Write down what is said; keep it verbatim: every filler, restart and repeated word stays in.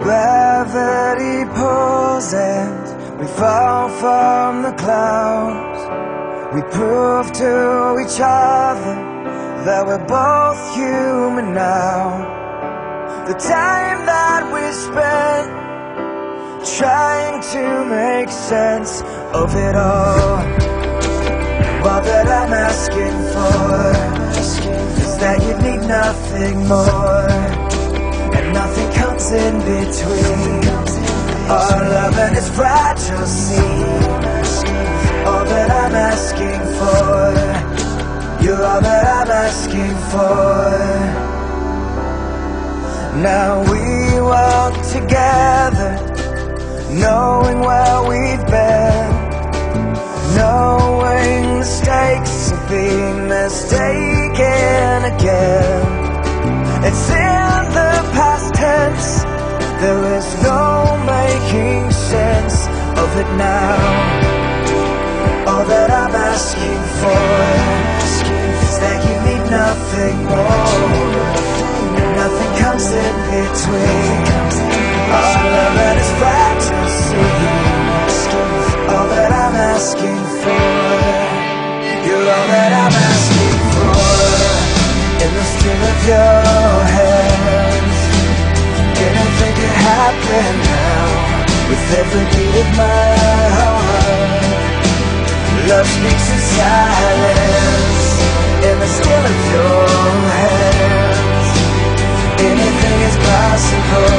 Gravity pulls and we fall from the clouds. We prove to each other that we're both human now. The time that we spent trying to make sense of it all. All that I'm asking for is that you need nothing more, and nothing comes in between. Our love and its fragile seed. All that I'm asking for, you're all that I'm asking for. Now we walk together, knowing where we've been, knowing the stakes of being mistaken again. It's in the past tense, there is no making sense of it now. All that I'm asking for is that you need nothing more, nothing comes in between. Our love and its fantasy. All that I'm asking for, you're all that I'm asking for. In the string of your hands, anything can happen now. With every beat of my heart, love speaks in silence. In the still of your hands, anything is possible.